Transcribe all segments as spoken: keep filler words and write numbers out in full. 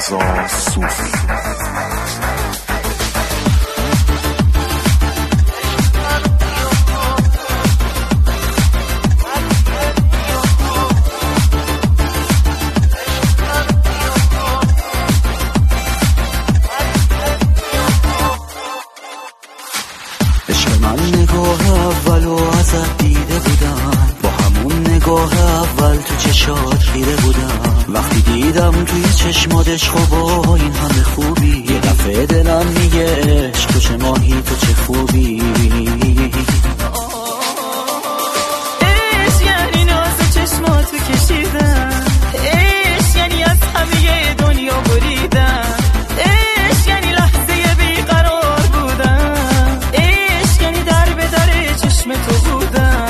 رضا صوفی. من نگاه اولو ازت دیده بودم، با همون نگاه اول تو چشات خیره بودم. وقتی دیدم توی چشمات عشق و با این همه خوبی، یه دفعه دلم میگه عشق تو چه ماهی تو چه خوبی. عشق یعنی ناز چشماتو کشیدم، عشق یعنی از همه دنیا بریدم، عشق یعنی لحظه بیقرار بودم، عشق یعنی در به در چشم تو بودم.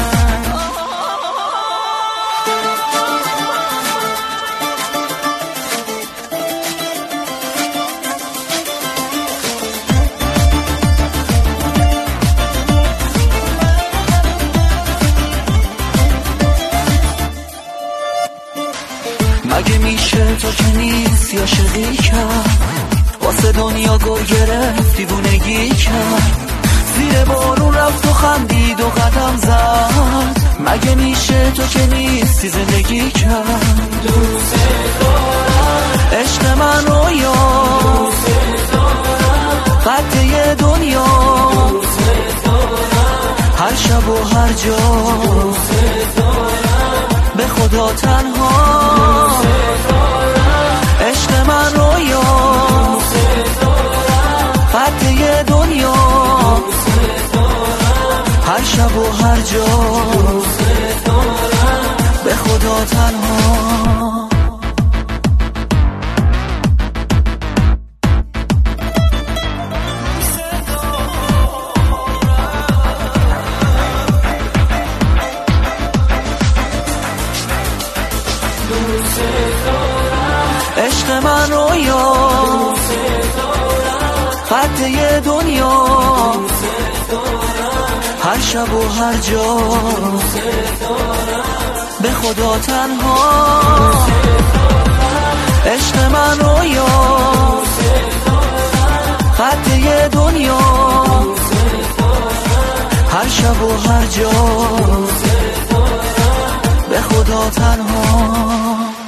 مگه میشه تو که نیست یا عاشقی کرد، واسه دنیا گل گرفت دیوونگی کرد، زیر بارون رفت و خندید و قدم زد. مگه میشه تو که نیستی زندگی کرد. دوست دارم عشق من رویا، دوست دارم قطعه دنیا، دوست دارم هر شب و هر جا، دوست دارم به خدا تنها. عشق من رویا، قطعه دنیا، هر شب و هر جا، به خدا تنها. عشق من رویا، قطعه دنیا، هر شب و هر جا، به خدا تنها. عشق من رویا، قطعه دنیا، هر شب و هر جا، به خدا تنها.